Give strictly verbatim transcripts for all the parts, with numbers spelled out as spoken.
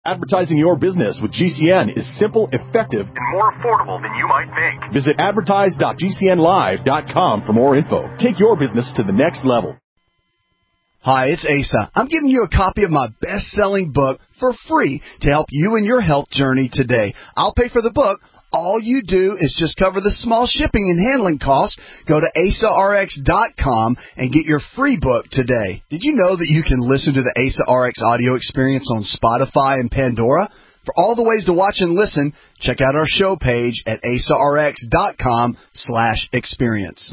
Advertising your business with G C N is simple, effective, and more affordable than you might think. Visit advertise dot g c n live dot com for more info. Take your business to the next level. Hi, it's Asa. I'm giving you a copy of my best-selling book for free to help you in your health journey today. I'll pay for the book. All you do is just cover the small shipping and handling costs. Go to asa r x dot com and get your free book today. Did you know that you can listen to the Asa R X audio experience on Spotify and Pandora? For all the ways to watch and listen, check out our show page at asa r x dot com slash experience.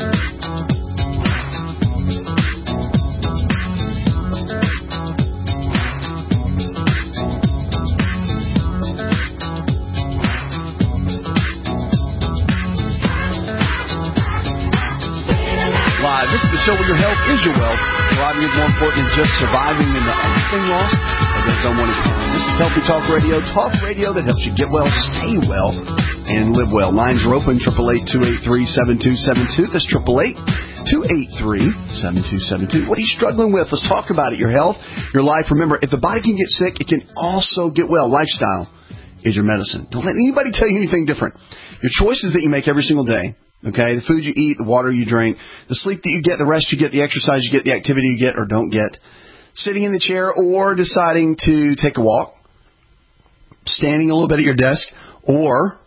This is the show where your health is your wealth. Thriving is more important than just surviving and the anything lost or those unwanted feelings. This is Healthy Talk Radio, talk radio that helps you get well, stay well, and live well. Lines are open, eight eight eight, two eight three, seven two seven two. That's eight eight eight, two eight three, seven two seven two. What are you struggling with? Let's talk about it. Your health, your life. Remember, if the body can get sick, it can also get well. Lifestyle is your medicine. Don't let anybody tell you anything different. Your choices that you make every single day. Okay, the food you eat, the water you drink, the sleep that you get, the rest you get, the exercise you get, the activity you get or don't get, sitting in the chair or deciding to take a walk, standing a little bit at your desk, or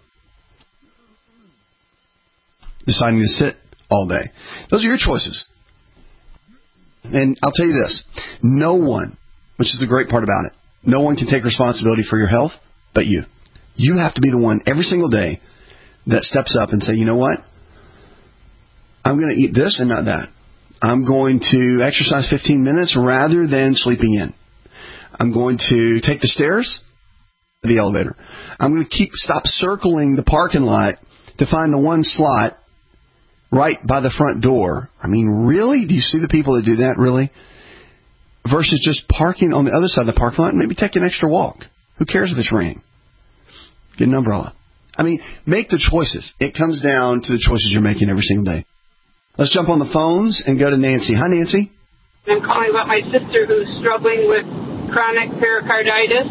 deciding to sit all day. Those are your choices. And I'll tell you this, no one, which is the great part about it, no one can take responsibility for your health but you. You have to be the one every single day that steps up and say, you know what? I'm going to eat this and not that. I'm going to exercise fifteen minutes rather than sleeping in. I'm going to take the stairs, the elevator. I'm going to keep stop circling the parking lot to find the one slot right by the front door. I mean, really? Do you see the people that do that, really? Versus just parking on the other side of the parking lot and maybe take an extra walk. Who cares if it's raining? Get an umbrella. I mean, make the choices. It comes down to the choices you're making every single day. Let's jump on the phones and go to Nancy. Hi, Nancy. I'm calling about my sister who's struggling with chronic pericarditis.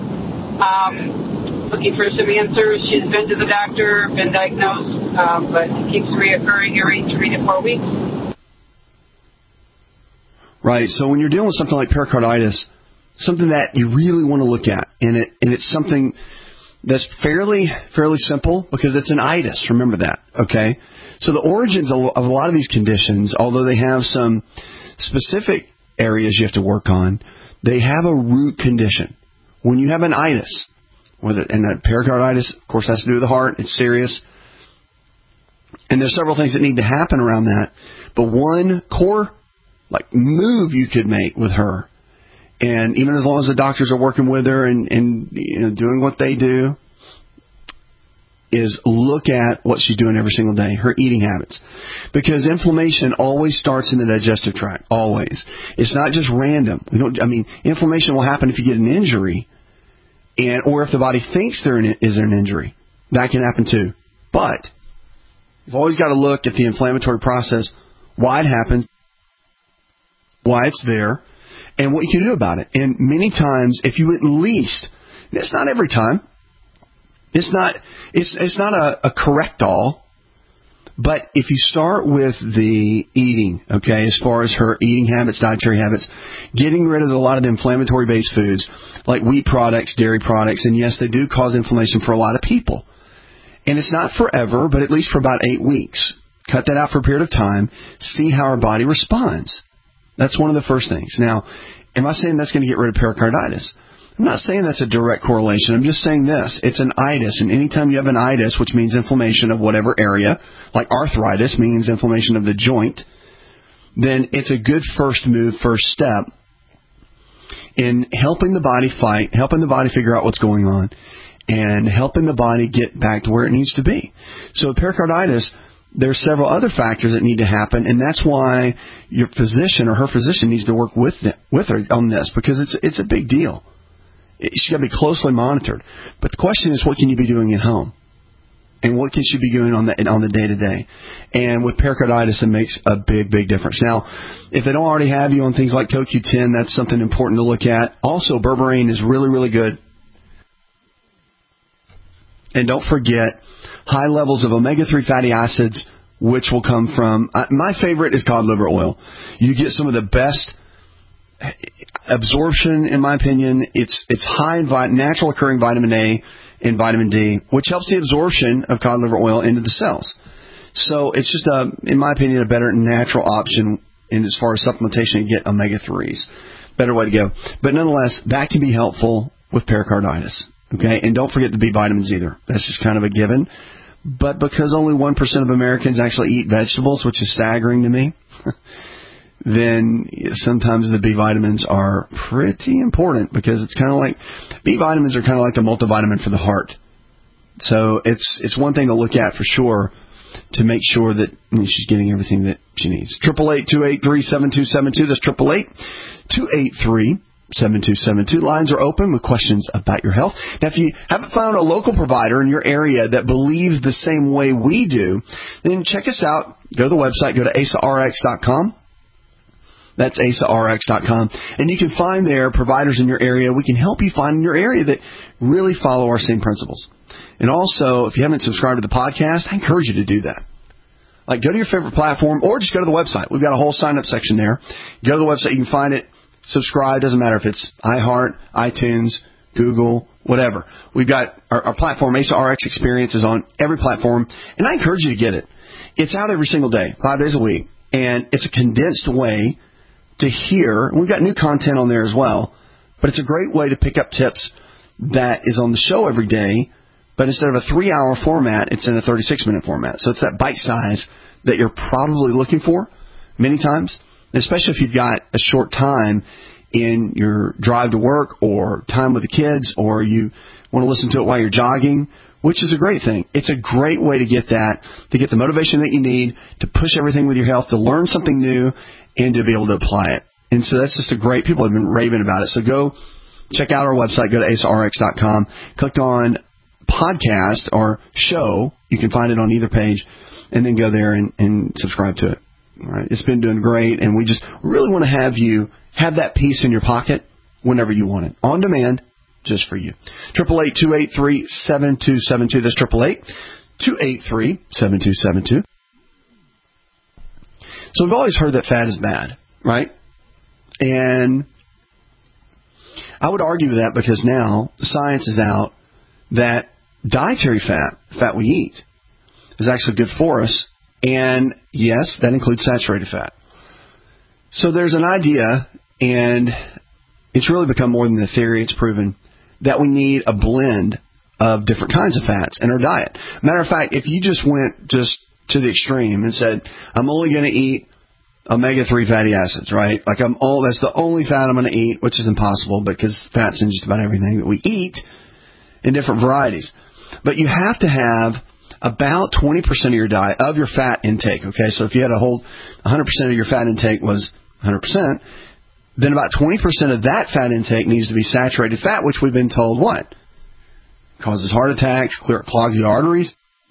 Um, looking for some answers. She's been to the doctor, been diagnosed, um, but it keeps reoccurring every three to four weeks. Right. So when you're dealing with something like pericarditis, something that you really want to look at, and it and it's something that's fairly fairly simple because it's an itis. Remember that, okay? So the origins of a lot of these conditions, although they have some specific areas you have to work on, they have a root condition. When you have an itis, whether, and that pericarditis, of course, has to do with the heart. It's serious. And there's several things that need to happen around that. But one core like move you could make with her, and even as long as the doctors are working with her and, and you know doing what they do, is look at what she's doing every single day, her eating habits. Because inflammation always starts in the digestive tract, always. It's not just random. We don't. I mean, inflammation will happen if you get an injury, and or if the body thinks there is an injury. That can happen too. But you've always got to look at the inflammatory process, why it happens, why it's there, and what you can do about it. And many times, if you at least, it's not every time, It's not it's it's not a, a correct-all, but if you start with the eating, okay, as far as her eating habits, dietary habits, getting rid of a lot of the inflammatory-based foods like wheat products, dairy products, and yes, they do cause inflammation for a lot of people. And it's not forever, but at least for about eight weeks. Cut that out for a period of time, see how our body responds. That's one of the first things. Now, am I saying that's going to get rid of pericarditis? I'm not saying that's a direct correlation. I'm just saying this. It's an itis, and anytime you have an itis, which means inflammation of whatever area, like arthritis means inflammation of the joint, then it's a good first move, first step in helping the body fight, helping the body figure out what's going on, and helping the body get back to where it needs to be. So pericarditis, there's several other factors that need to happen, and that's why your physician or her physician needs to work with the, with her on this, because it's it's a big deal. She's got to be closely monitored. But the question is, what can you be doing at home? and what can she be doing on the on the day to day. And with pericarditis, it makes a big, big difference. Now, if they don't already have you on things like Co Q ten, that's something important to look at. Also, berberine is really, really good. And don't forget high levels of omega three fatty acids, which will come from, uh, my favorite is cod liver oil. You get some of the best absorption, in my opinion. It's it's high in vi- natural occurring vitamin A and vitamin D, which helps the absorption of cod liver oil into the cells. So it's just, a, in my opinion, a better natural option in as far as supplementation to get omega threes. Better way to go. But nonetheless, that can be helpful with pericarditis. Okay, and don't forget the B vitamins either. That's just kind of a given. But because only one percent of Americans actually eat vegetables, which is staggering to me, then sometimes the B vitamins are pretty important, because it's kind of like, B vitamins are kind of like the multivitamin for the heart. So it's it's one thing to look at for sure to make sure that you know, she's getting everything that she needs. triple eight, two eight three, seven two seven two. That's triple eight, two eight three, seven two seven two. Lines are open with questions about your health. Now, if you haven't found a local provider in your area that believes the same way we do, then check us out. Go to the website. Go to A S A R X dot com. That's A S A R X dot com. And you can find there providers in your area. We can help you find in your area that really follow our same principles. And also, if you haven't subscribed to the podcast, I encourage you to do that. Like, go to your favorite platform or just go to the website. We've got a whole sign-up section there. Go to the website. You can find it. Subscribe. Doesn't matter if it's iHeart, iTunes, Google, whatever. We've got our, our platform, A S A R X Experience, is on every platform. And I encourage you to get it. It's out every single day, five days a week. And it's a condensed way to hear. We've got new content on there as well. But it's a great way to pick up tips that is on the show every day. But instead of a three-hour format, it's in a thirty-six minute format. So it's that bite size that you're probably looking for many times, especially if you've got a short time in your drive to work or time with the kids, or you want to listen to it while you're jogging, which is a great thing. It's a great way to get that, to get the motivation that you need, to push everything with your health, to learn something new, and to be able to apply it. And so that's just a great, people have been raving about it. So go check out our website, go to A S A R X dot com, click on podcast or show. You can find it on either page, and then go there and, and subscribe to it. All right. It's been doing great, and we just really want to have you have that piece in your pocket whenever you want it, on demand, just for you. triple eight, two eight three, seven two seven two. That's triple eight, two eight three, seven two seven two. So we've always heard that fat is bad, right? And I would argue that, because now the science is out that dietary fat, fat we eat, is actually good for us. And yes, that includes saturated fat. So there's an idea, and it's really become more than a theory. It's proven that we need a blend of different kinds of fats in our diet. Matter of fact, if you just went just to the extreme and said, I'm only going to eat omega three fatty acids, right? Like I'm all, that's the only fat I'm going to eat, which is impossible because fat's in just about everything that we eat in different varieties. But you have to have about twenty percent of your diet, of your fat intake, okay? So if you had a whole one hundred percent of your fat intake was one hundred percent, then about twenty percent of that fat intake needs to be saturated fat, which we've been told what? Causes heart attacks, clear, clogs the arteries.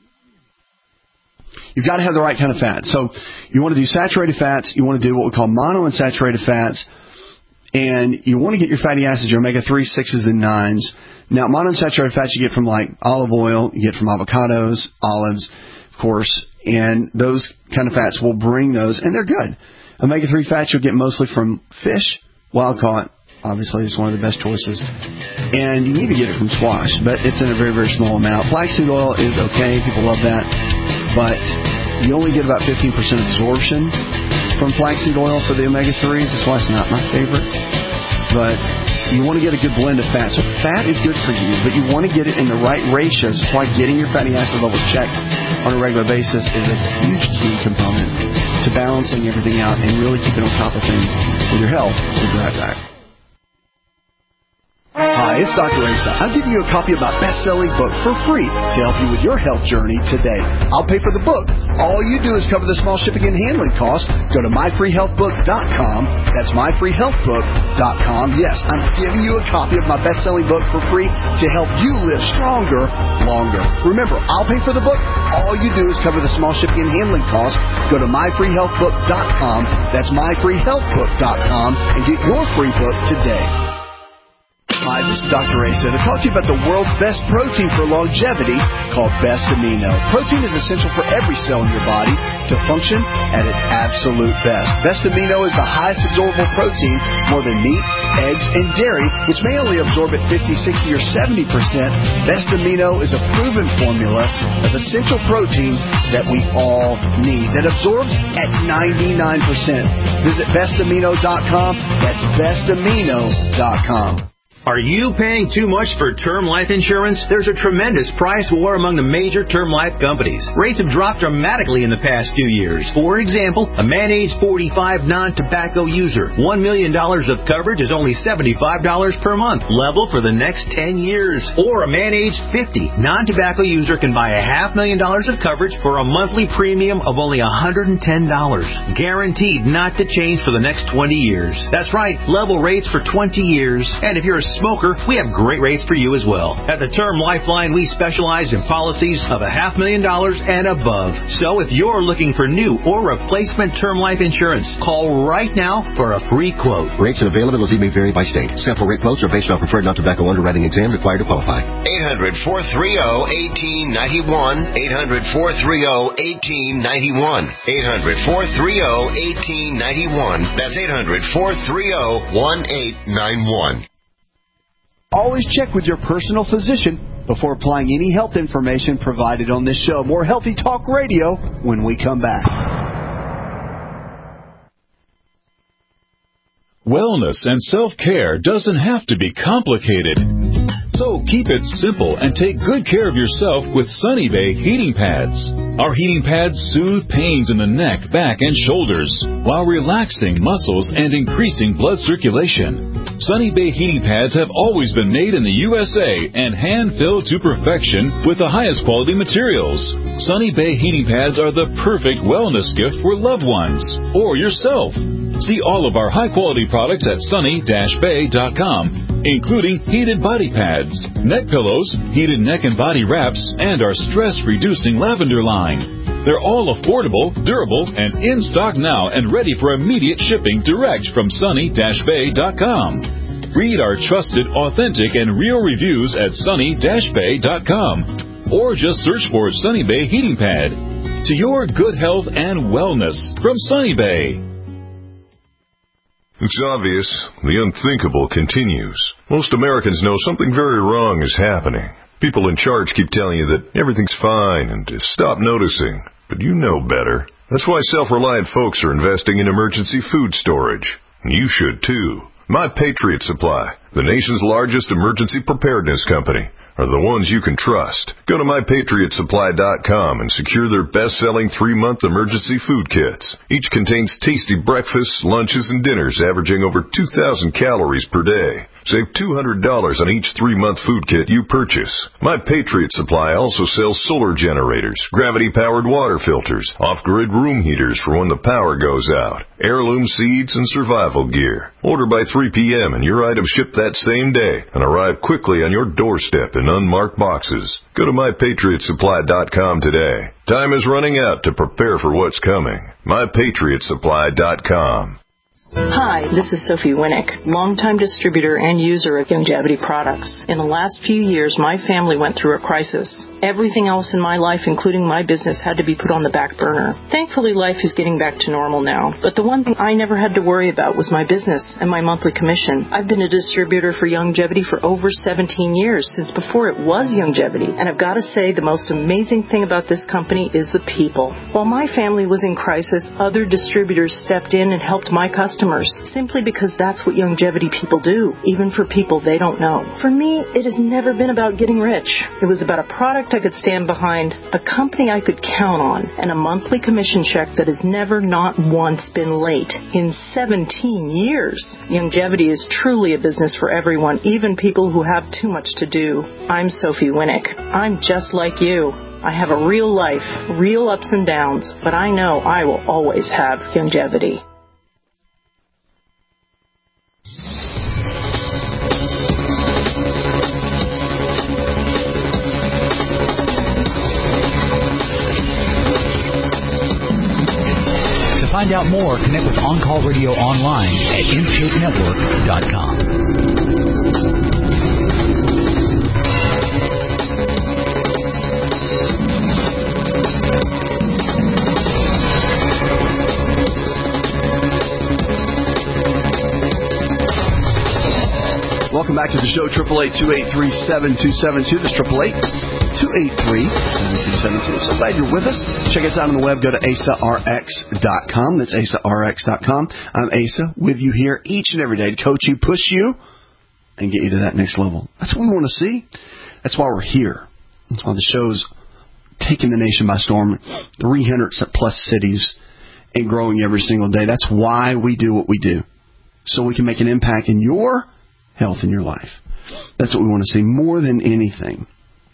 You've got to have the right kind of fat. So you want to do saturated fats. You want to do what we call monounsaturated fats. And you want to get your fatty acids, your omega three, sixes, and nines. Now, monounsaturated fats you get from like olive oil, you get from avocados, olives, of course, and those kind of fats will bring those, and they're good. Omega three fats you'll get mostly from fish, wild caught. Obviously, it's one of the best choices. And you need to get it from squash, but it's in a very, very small amount. Flaxseed oil is okay. People love that. But you only get about fifteen percent absorption from flaxseed oil for the omega threes. That's why it's not my favorite. But you want to get a good blend of fat. So fat is good for you, but you want to get it in the right ratios. That's why getting your fatty acid levels checked on a regular basis is a huge key component to balancing everything out and really keeping on top of things with your health. We'll be right back. Hi, it's Doctor Asa. I'm giving you a copy of my best-selling book for free to help you with your health journey today. I'll pay for the book. All you do is cover the small shipping and handling costs. Go to my free health book dot com. That's my free health book dot com. Yes, I'm giving you a copy of my best-selling book for free to help you live stronger, longer. Remember, I'll pay for the book. All you do is cover the small shipping and handling costs. Go to my free health book dot com. That's my free health book dot com and get your free book today. Hi, this is Doctor Asa to talk to you about the world's best protein for longevity called Best Amino. Protein is essential for every cell in your body to function at its absolute best. Best Amino is the highest absorbable protein, more than meat, eggs, and dairy, which may only absorb at fifty, sixty, or seventy percent. Best Amino is a proven formula of essential proteins that we all need that absorbs at ninety-nine percent. Visit best amino dot com. That's best amino dot com. Are you paying too much for term life insurance? There's a tremendous price war among the major term life companies. Rates have dropped dramatically in the past two years. For example, a man age forty-five non-tobacco user, one million dollars of coverage is only seventy-five dollars per month, level for the next ten years. Or a man age fifty non-tobacco user can buy a half million dollars of coverage for a monthly premium of only one hundred ten dollars. Guaranteed not to change for the next twenty years. That's right, level rates for twenty years. And if you're a smoker, we have great rates for you as well. At the Term Lifeline, we specialize in policies of a half million dollars and above. So if you're looking for new or replacement term life insurance, call right now for a free quote. Rates and availability may vary by state. Sample rate quotes are based on preferred non-tobacco underwriting exam required to qualify. eight hundred, four three zero, one eight nine one. eight hundred, four three zero, one eight nine one. eight hundred, four three zero, one eight nine one. That's eight hundred, four three zero, one eight nine one. Always check with your personal physician before applying any health information provided on this show. More Healthy Talk Radio when we come back. Wellness and self-care doesn't have to be complicated. So keep it simple and take good care of yourself with Sunny Bay heating pads. Our heating pads soothe pains in the neck, back, and shoulders while relaxing muscles and increasing blood circulation. Sunny Bay heating pads have always been made in the U S A and hand-filled to perfection with the highest quality materials. Sunny Bay heating pads are the perfect wellness gift for loved ones or yourself. See all of our high-quality products at sunny dash bay dot com, including heated body pads, neck pillows, heated neck and body wraps, and our stress-reducing lavender line. They're all affordable, durable, and in stock now and ready for immediate shipping direct from sunny dash bay dot com. Read our trusted, authentic, and real reviews at sunny dash bay dot com or just search for Sunny Bay Heating Pad. To your good health and wellness from Sunny Bay. It's obvious. The unthinkable continues. Most Americans know something very wrong is happening. People in charge keep telling you that everything's fine and to stop noticing. But you know better. That's why self-reliant folks are investing in emergency food storage. You should too. My Patriot Supply, the nation's largest emergency preparedness company, are the ones you can trust. Go to my patriot supply dot com and secure their best-selling three-month emergency food kits. Each contains tasty breakfasts, lunches, and dinners averaging over two thousand calories per day. Save two hundred dollars on each three-month food kit you purchase. My Patriot Supply also sells solar generators, gravity-powered water filters, off-grid room heaters for when the power goes out, heirloom seeds, and survival gear. Order by three p.m. and your items ship that same day and arrive quickly on your doorstep in unmarked boxes. Go to my patriot supply dot com today. Time is running out to prepare for what's coming. my patriot supply dot com. Hi, this is Sophie Winnick, longtime distributor and user of Youngevity products. In the last few years, my family went through a crisis. Everything else in my life, including my business, had to be put on the back burner. Thankfully, life is getting back to normal now. But the one thing I never had to worry about was my business and my monthly commission. I've been a distributor for Youngevity for over seventeen years, since before it was Youngevity. And I've got to say, the most amazing thing about this company is the people. While my family was in crisis, other distributors stepped in and helped my customers, simply because that's what Youngevity people do, even for people they don't know. For me, it has never been about getting rich. It was about a product product I could stand behind, a company I could count on, and a monthly commission check that has never not once been late in seventeen years. Youngevity is truly a business for everyone, even people who have too much to do. I'm Sophie Winnick. I'm just like you. I have a real life, real ups and downs, but I know I will always have Youngevity. To find out more, connect with On Call Radio online at intake network dot com. Welcome back to the show, eight eight eight, two eight three, seven two seven two. That's eight eight eight, two eight three, seven two seven two. So glad you're with us. Check us out on the web. Go to asa r x dot com. That's asa r x dot com. I'm Asa, with you here each and every day to coach you, push you, and get you to that next level. That's what we want to see. That's why we're here. That's why the show's taking the nation by storm. three hundred plus cities and growing every single day. That's why we do what we do. So we can make an impact in your health in your life. That's what we want to see more than anything.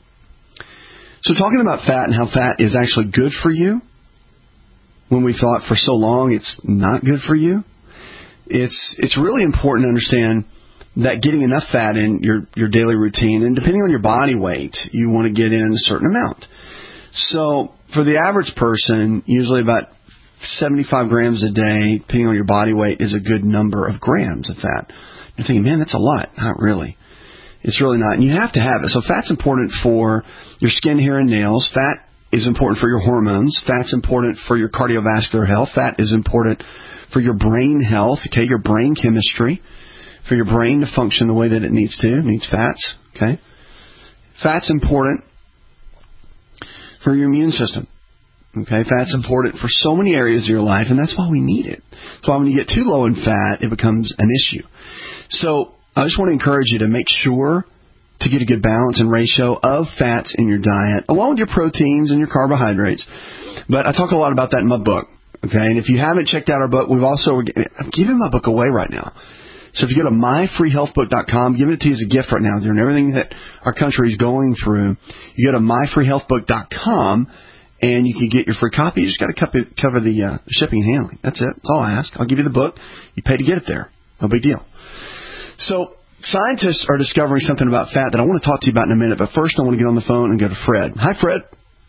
So talking about fat and how fat is actually good for you, when we thought for so long it's not good for you, it's it's really important to understand that getting enough fat in your, your daily routine, and depending on your body weight, you want to get in a certain amount. So for the average person, usually about seventy-five grams a day, depending on your body weight, is a good number of grams of fat. You're thinking, man, that's a lot. Not really. It's really not. And you have to have it. So fat's important for your skin, hair, and nails. Fat is important for your hormones. Fat's important for your cardiovascular health. Fat is important for your brain health, okay, your brain chemistry, for your brain to function the way that it needs to. It needs fats, okay. Fat's important for your immune system. Okay, fat's important for so many areas of your life, and that's why we need it. That's why when you get too low in fat, it becomes an issue. So I just want to encourage you to make sure to get a good balance and ratio of fats in your diet, along with your proteins and your carbohydrates. But I talk a lot about that in my book. Okay, and if you haven't checked out our book, we've also I'm giving my book away right now. So if you go to my free health book dot com, giving it to you as a gift right now, during everything that our country is going through, you go to my free health book dot com. And you can get your free copy. You just got to cover the uh, shipping and handling. That's it. That's all I ask. I'll give you the book. You pay to get it there. No big deal. So scientists are discovering something about fat that I want to talk to you about in a minute. But first, I want to get on the phone and go to Fred. Hi, Fred.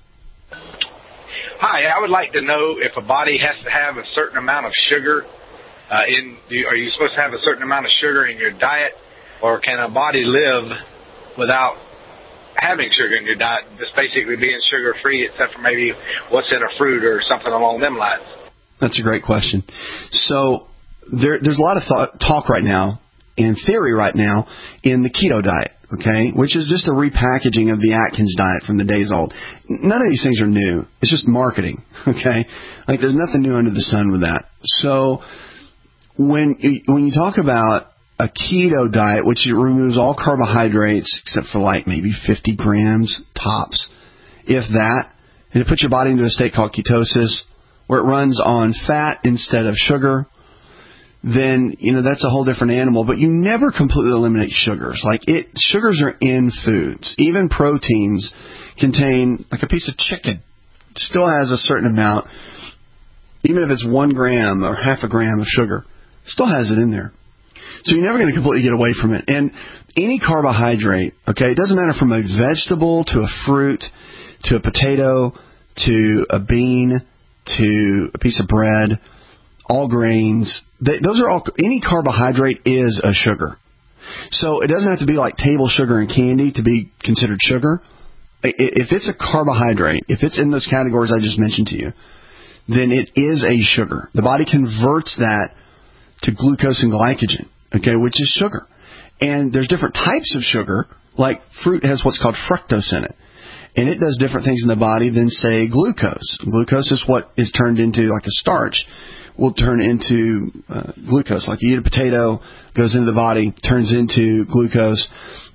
Hi. I would like to know if a body has to have a certain amount of sugar uh, in. Are you supposed to have a certain amount of sugar in your diet, or can a body live without having sugar in your diet, just basically being sugar-free, except for maybe what's in a fruit or something along them lines? That's a great question. So there, there's a lot of thought, talk right now, and theory right now, in the keto diet, okay, which is just a repackaging of the Atkins diet from the days old. None of these things are new. It's just marketing, okay? Like, there's nothing new under the sun with that. So when when you talk about a keto diet, which removes all carbohydrates except for like maybe fifty grams tops, if that, and it puts your body into a state called ketosis, where it runs on fat instead of sugar, then, you know, that's a whole different animal. But you never completely eliminate sugars. Like, it, sugars are in foods. Even proteins contain, like a piece of chicken, still has a certain amount, even if it's one gram or half a gram of sugar, still has it in there. So you're never going to completely get away from it. And any carbohydrate, okay, it doesn't matter from a vegetable to a fruit to a potato to a bean to a piece of bread, all grains, they, those are all, any carbohydrate is a sugar. So it doesn't have to be like table sugar and candy to be considered sugar. If it's a carbohydrate, if it's in those categories I just mentioned to you, then it is a sugar. The body converts that to glucose and glycogen, okay, which is sugar. And there's different types of sugar, like fruit has what's called fructose in it. And it does different things in the body than, say, glucose. Glucose is what is turned into, like a starch, will turn into uh, glucose. Like you eat a potato, goes into the body, turns into glucose.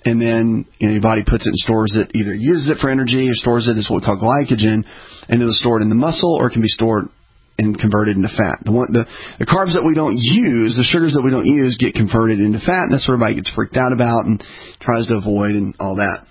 and then you know, your body puts it and stores it, either uses it for energy or stores it as what we call glycogen, and it'll store it in the muscle, or it can be stored and converted into fat. The, one, the, the carbs that we don't use, the sugars that we don't use, get converted into fat, and that's what everybody gets freaked out about and tries to avoid and all that.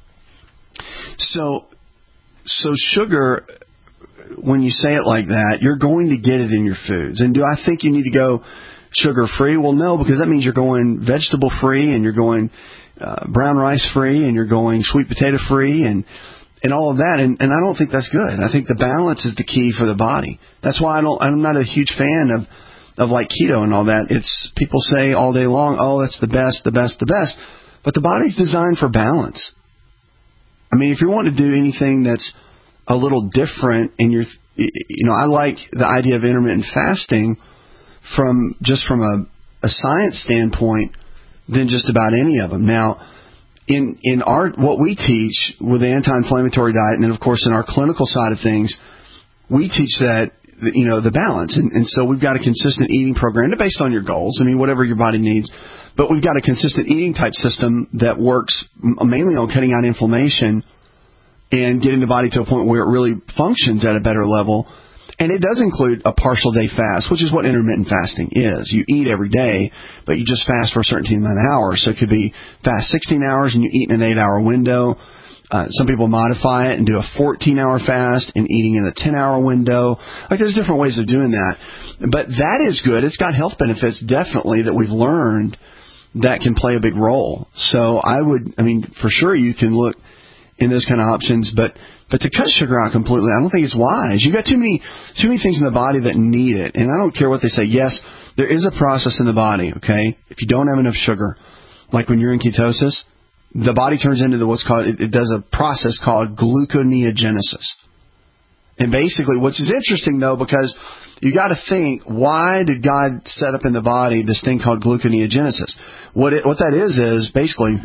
So, so sugar, when you say it like that, you're going to get it in your foods. And do I think you need to go sugar-free? Well, no, because that means you're going vegetable-free, and you're going uh, brown rice-free, and you're going sweet potato-free, and and all of that, and, and I don't think that's good. I think the balance is the key for the body. That's why I don't, I'm not a huge fan of, of like keto and all that. It's, people say all day long, oh, that's the best, the best, the best. But the body's designed for balance. I mean, if you want to do anything that's a little different, and you're, you know, I like the idea of intermittent fasting from, just from a, a science standpoint than just about any of them. Now, In in our what we teach with the anti-inflammatory diet, and then of course in our clinical side of things, we teach that you know the balance, and, and so we've got a consistent eating program based on your goals. I mean, whatever your body needs, but we've got a consistent eating type system that works mainly on cutting out inflammation and getting the body to a point where it really functions at a better level. And it does include a partial day fast, which is what intermittent fasting is. You eat every day, but you just fast for a certain amount of hours. So it could be fast sixteen hours and you eat in an eight-hour window. Uh, some people modify it and do a fourteen-hour fast and eating in a ten-hour window. Like, there's different ways of doing that. But that is good. It's got health benefits, definitely, that we've learned that can play a big role. So I would, I mean, for sure you can look in those kind of options, but But to cut sugar out completely, I don't think it's wise. You've got too many too many things in the body that need it. And I don't care what they say. Yes, there is a process in the body, okay? If you don't have enough sugar, like when you're in ketosis, the body turns into the, what's called, it, it does a process called gluconeogenesis. And basically, which is interesting, though, because you got to think, why did God set up in the body this thing called gluconeogenesis? What it, what that is is basically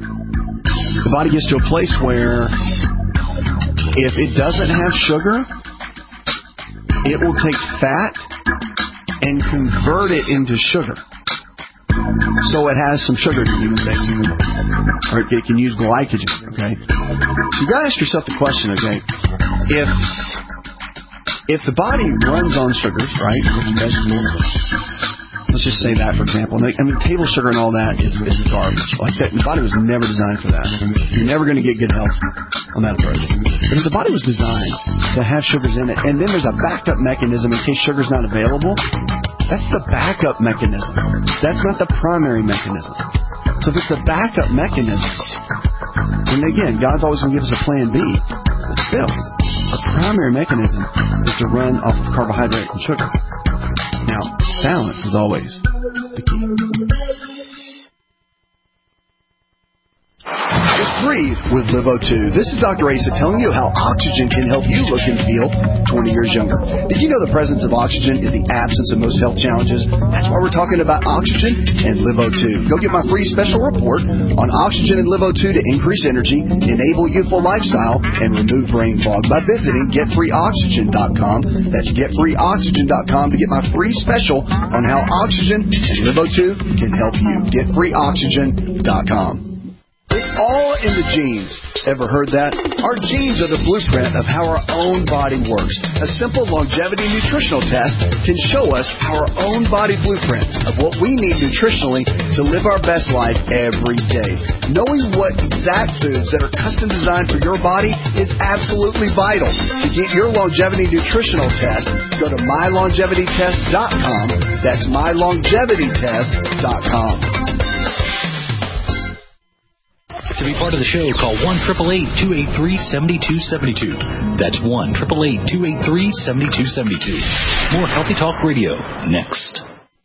the body gets to a place where if it doesn't have sugar, it will take fat and convert it into sugar. So it has some sugar to use, basically. Or it can use glycogen, okay? So you got to ask yourself the question, okay? If if the body runs on sugars, right, vegetables, let's just say that, for example. I mean, table sugar and all that is, is garbage. Like that, the body was never designed for that. You're never going to get good health on that approach. But if the body was designed to have sugars in it, and then there's a backup mechanism in case sugar's not available, that's the backup mechanism. That's not the primary mechanism. So if it's the backup mechanism, and again, God's always going to give us a plan B, but still, the primary mechanism is to run off of carbohydrate and sugar. Now, balance is always the key. Just breathe with Live O two. This is Doctor Asa telling you how oxygen can help you look and feel twenty years younger. Did you know the presence of oxygen is the absence of most health challenges? That's why we're talking about oxygen and Live O two. Go get my free special report on oxygen and Live O two to increase energy, enable youthful lifestyle, and remove brain fog by visiting get free oxygen dot com. That's get free oxygen dot com to get my free special on how oxygen and Live O two can help you. get free oxygen dot com. It's all in the genes. Ever heard that? Our genes are the blueprint of how our own body works. A simple longevity nutritional test can show us our own body blueprint of what we need nutritionally to live our best life every day. Knowing what exact foods that are custom designed for your body is absolutely vital. To get your longevity nutritional test, go to my longevity test dot com. That's my longevity test dot com. To be part of the show, call one eight eight eight, two eight three, seven two seven two. That's one eight eight eight, two eight three, seven two seven two. More Healthy Talk Radio next.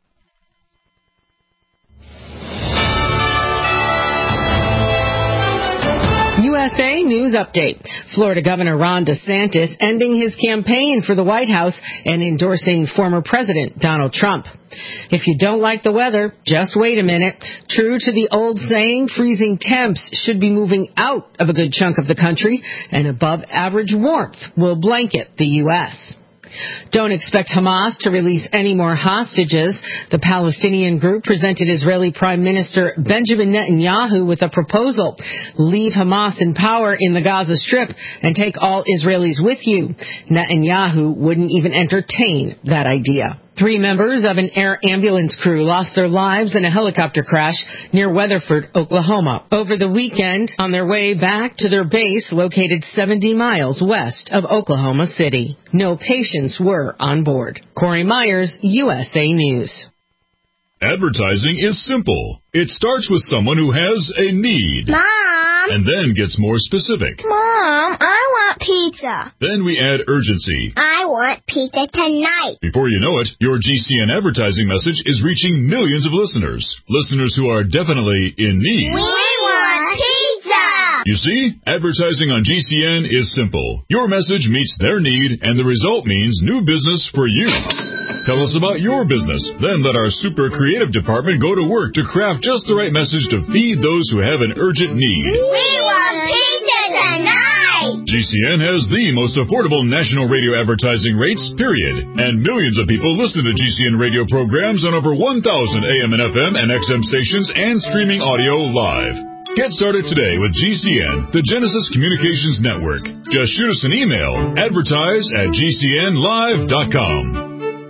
U S A News Update. Florida Governor Ron DeSantis ending his campaign for the White House and endorsing former President Donald Trump. If you don't like the weather, just wait a minute. True to the old saying, freezing temps should be moving out of a good chunk of the country, and above average warmth will blanket the U S Don't expect Hamas to release any more hostages. The Palestinian group presented Israeli Prime Minister Benjamin Netanyahu with a proposal. Leave Hamas in power in the Gaza Strip and take all Israelis with you. Netanyahu wouldn't even entertain that idea. Three members of an air ambulance crew lost their lives in a helicopter crash near Weatherford, Oklahoma, over the weekend on their way back to their base located seventy miles west of Oklahoma City. No patients were on board. Corey Myers, U S A News. Advertising is simple. It starts with someone who has a need. Mom! And then gets more specific. Mom, I want pizza. Then we add urgency. I want pizza tonight. Before you know it, your G C N advertising message is reaching millions of listeners. Listeners who are definitely in need. We want pizza! You see, advertising on G C N is simple. Your message meets their need, and the result means new business for you. Tell us about your business. Then let our super creative department go to work to craft just the right message to feed those who have an urgent need. We want pizza tonight! G C N has the most affordable national radio advertising rates, period. And millions of people listen to G C N radio programs on over one thousand A M and F M and X M stations and streaming audio live. Get started today with G C N, the Genesis Communications Network. Just shoot us an email, advertise at G C N live dot com.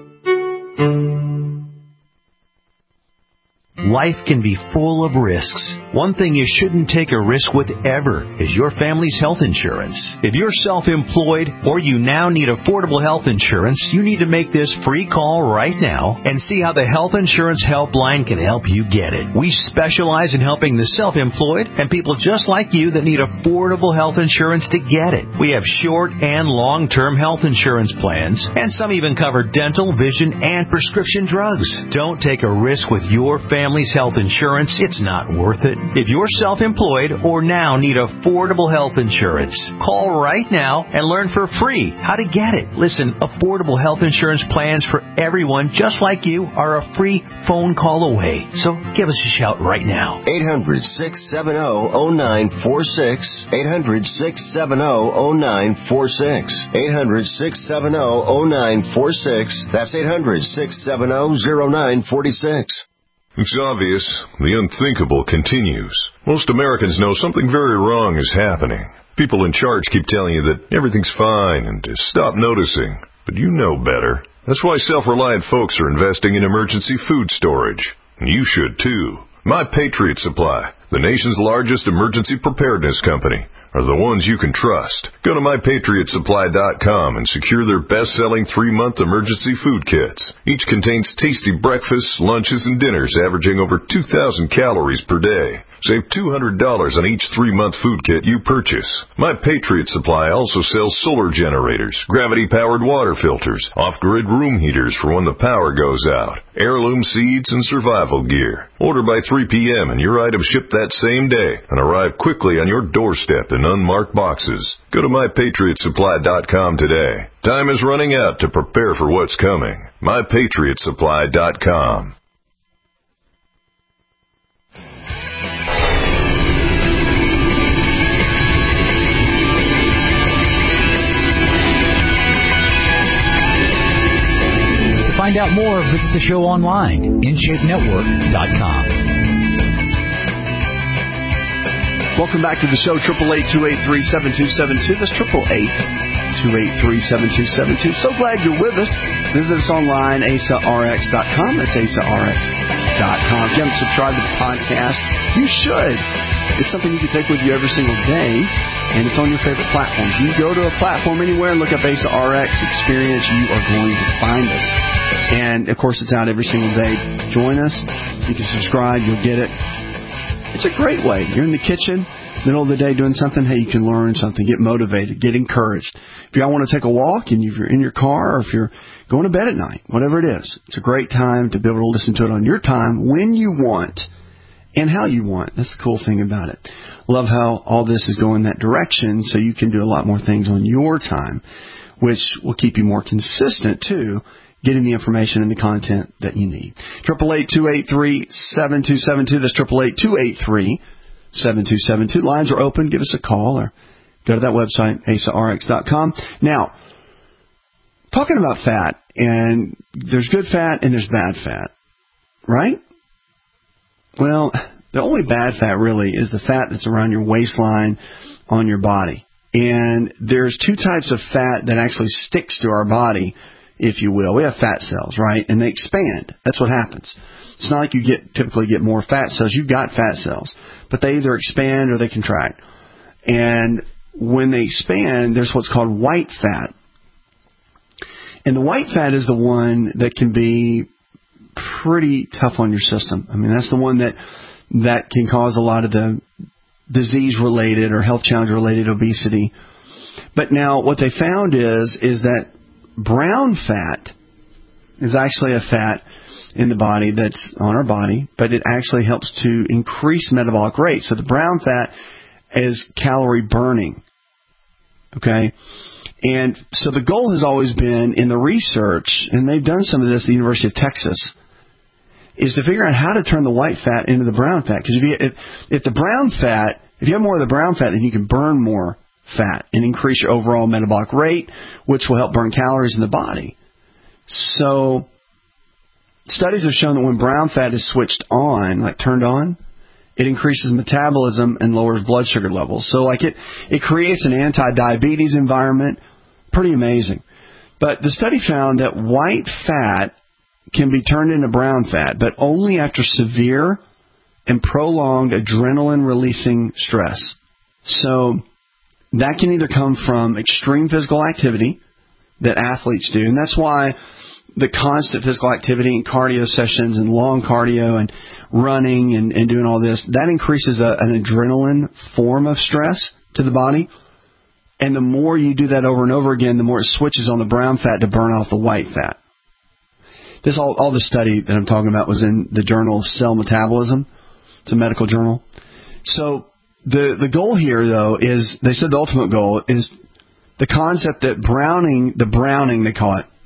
Life can be full of risks. One thing you shouldn't take a risk with ever is your family's health insurance. If you're self-employed or you now need affordable health insurance, you need to make this free call right now and see how the Health Insurance Helpline can help you get it. We specialize in helping the self-employed and people just like you that need affordable health insurance to get it. We have short and long-term health insurance plans, and some even cover dental, vision, and prescription drugs. Don't take a risk with your family health insurance. It's not worth it. If you're self-employed or now need affordable health insurance, call right now and learn for free how to get it. Listen, affordable health insurance plans for everyone just like you are a free phone call away. So give us a shout right now. eight hundred, six seven zero, zero nine four six. eight hundred, six seven zero, zero nine four six. eight hundred, six seven zero, zero nine four six. That's eight hundred, six seven zero, zero nine four six. It's obvious. The unthinkable continues. Most Americans know something very wrong is happening. People in charge keep telling you that everything's fine and to stop noticing. But you know better. That's why self-reliant folks are investing in emergency food storage. And you should too. My Patriot Supply, the nation's largest emergency preparedness company, are the ones you can trust. Go to my patriot supply dot com and secure their best-selling three-month emergency food kits. Each contains tasty breakfasts, lunches, and dinners averaging over two thousand calories per day. Save two hundred dollars on each three-month food kit you purchase. My Patriot Supply also sells solar generators, gravity-powered water filters, off-grid room heaters for when the power goes out, heirloom seeds, and survival gear. Order by three p.m. and your items ship that same day and arrive quickly on your doorstep in unmarked boxes. Go to my patriot supply dot com today. Time is running out to prepare for what's coming. my patriot supply dot com. To find out more, visit the show online, in shape network dot com. Welcome back to the show, triple eight, two eight three, seven two seven two. That's triple eight, two eight three, seven two seven two. So glad you're with us. Visit us online, A S A R X dot com. That's A S A R X dot com. If you haven't subscribed to the podcast, you should. It's something you can take with you every single day, and it's on your favorite platforms. You go to a platform anywhere and look up A S A R X Experience, you are going to find us. And, of course, it's out every single day. Join us. You can subscribe. You'll get it. It's a great way. You're in the kitchen, middle of the day doing something, hey, you can learn something, get motivated, get encouraged. If y'all want to take a walk and if you're in your car or if you're going to bed at night, whatever it is, it's a great time to be able to listen to it on your time, when you want, and how you want. That's the cool thing about it. Love how all this is going that direction so you can do a lot more things on your time, which will keep you more consistent, too, getting the information and the content that you need. triple eight, two eight three, seven two seven two. That's triple eight, two eight three, seven two seven two. Lines are open. Give us a call or go to that website, A S A R X dot com. Now, talking about fat, and there's good fat and there's bad fat, right? Well, the only bad fat really is the fat that's around your waistline on your body. And there's two types of fat that actually sticks to our body, if you will. We have fat cells, right? And they expand. That's what happens. It's not like you get typically get more fat cells. You've got fat cells, but they either expand or they contract. And when they expand, there's what's called white fat. And the white fat is the one that can be pretty tough on your system. I mean, that's the one that that can cause a lot of the disease-related or health challenge-related obesity. But now what they found is is that brown fat is actually a fat in the body that's on our body, but it actually helps to increase metabolic rate. So the brown fat is calorie burning. Okay? And so the goal has always been in the research, and they've done some of this at the University of Texas, is to figure out how to turn the white fat into the brown fat. Because if, you, if, if the brown fat, if you have more of the brown fat, then you can burn more fat and increase your overall metabolic rate, which will help burn calories in the body. So studies have shown that when brown fat is switched on, like turned on, it increases metabolism and lowers blood sugar levels. So like it, it creates an anti-diabetes environment. Pretty amazing. But the study found that white fat can be turned into brown fat, but only after severe and prolonged adrenaline-releasing stress. So that can either come from extreme physical activity that athletes do, and that's why the constant physical activity and cardio sessions and long cardio and running and, and doing all this, that increases a, an adrenaline form of stress to the body. And the more you do that over and over again, the more it switches on the brown fat to burn off the white fat. This all, all the study that I'm talking about was in the journal Cell Metabolism. It's a medical journal. So the the goal here, though, is they said the ultimate goal is the concept that browning, the browning they call it,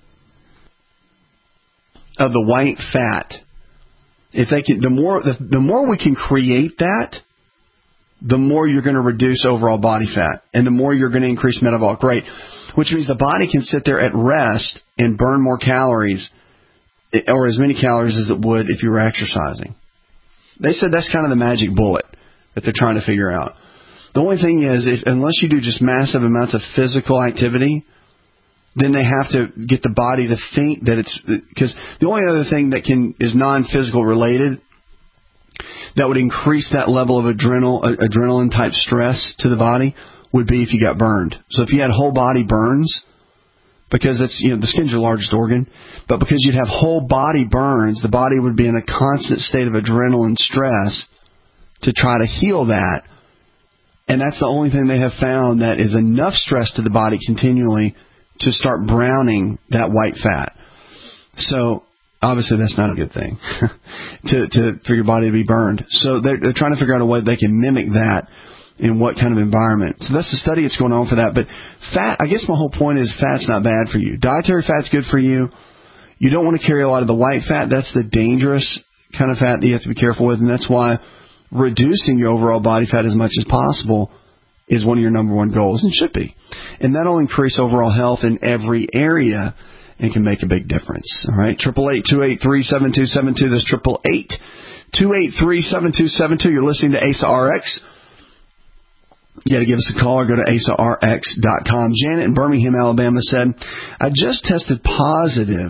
of the white fat. If they can, the more the, the more we can create that, the more you're going to reduce overall body fat, and the more you're going to increase metabolic rate, which means the body can sit there at rest and burn more calories, or as many calories as it would if you were exercising. They said that's kind of the magic bullet that they're trying to figure out. The only thing is, if, unless you do just massive amounts of physical activity, then they have to get the body to think that it's, because the only other thing that can is non-physical related that would increase that level of adrenal adrenaline type stress to the body would be if you got burned. So if you had whole body burns, because it's, you know, the skin's your largest organ, but because you'd have whole body burns, the body would be in a constant state of adrenaline stress to try to heal that. And that's the only thing they have found that is enough stress to the body continually to start browning that white fat. So obviously that's not a good thing to, to for your body to be burned. So they're, they're trying to figure out a way they can mimic that in what kind of environment. So that's the study that's going on for that. But fat, I guess my whole point is fat's not bad for you. Dietary fat's good for you. You don't want to carry a lot of the white fat. That's the dangerous kind of fat that you have to be careful with, and that's why reducing your overall body fat as much as possible is one of your number one goals, and should be. And that'll increase overall health in every area and can make a big difference. All right, eight eight eight, two eight three, seven two seven two. That's eight eight eight, two eight three, seven two seven two. You're listening to A S A R X. You got to give us a call or go to A S A R X dot com. Janet in Birmingham, Alabama said, I just tested positive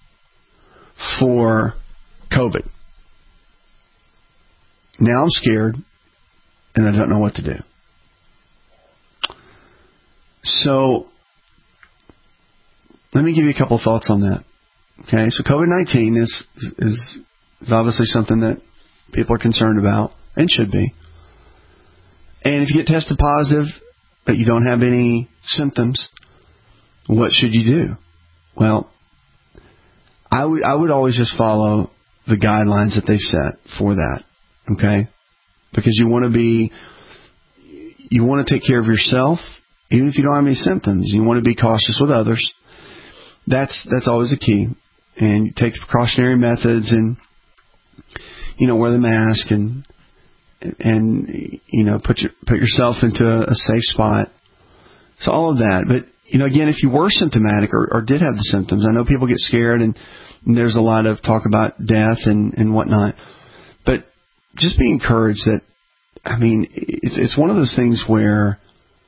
for COVID. Now I'm scared and I don't know what to do. So let me give you a couple of thoughts on that. Okay, so COVID nineteen is, is, is obviously something that people are concerned about and should be. And if you get tested positive, but you don't have any symptoms, what should you do? Well, I would I would always just follow the guidelines that they've set for that, okay? Because you want to be, you want to take care of yourself, even if you don't have any symptoms. You want to be cautious with others. That's that's always a key. And you take the precautionary methods, and you know, wear the mask and. And, you know, put your, put yourself into a, a safe spot. So all of that. But you know, again, if you were symptomatic or, or did have the symptoms, I know people get scared and, and there's a lot of talk about death and, and whatnot. But just be encouraged that, I mean, it's it's one of those things where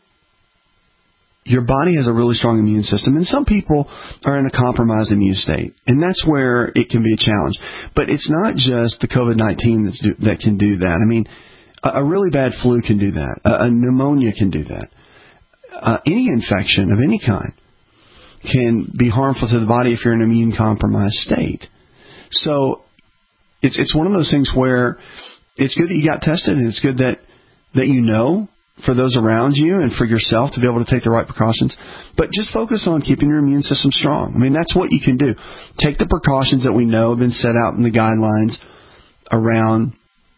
your body has a really strong immune system, and some people are in a compromised immune state, and that's where it can be a challenge. But it's not just the COVID nineteen that's do, that can do that. I mean, a, a really bad flu can do that. A, a pneumonia can do that. Uh, any infection of any kind can be harmful to the body if you're in an immune compromised state. So it's it's one of those things where it's good that you got tested, and it's good that, that you know for those around you and for yourself to be able to take the right precautions. But just focus on keeping your immune system strong. I mean, that's what you can do. Take the precautions that we know have been set out in the guidelines around